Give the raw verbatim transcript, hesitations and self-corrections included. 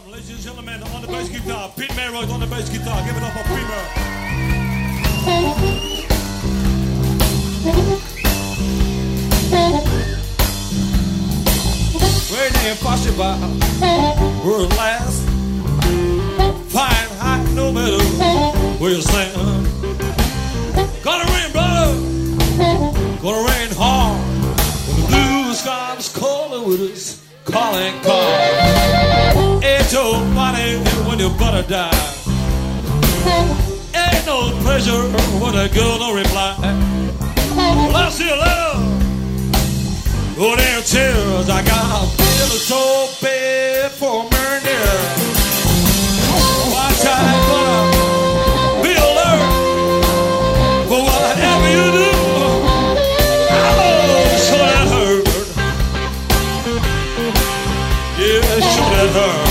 Ladies and gentlemen, on the bass guitar, Pete Mayroyd on the bass guitar. Give it up for Premier. Waiting impossible, world last. Fine, hot, no matter where you stand. Gonna rain, brother. Gonna rain hard. When the blue sky's calling with us, calling, calling. Ain't no money when your butter dies. Ain't no pleasure when a girl don't reply. Well, I'll see you later. Oh, damn tears, I got a bill so bad for murder. Watch out, butter, be alert. For whatever you do, oh, sure that hurt. Yeah, sure that hurt.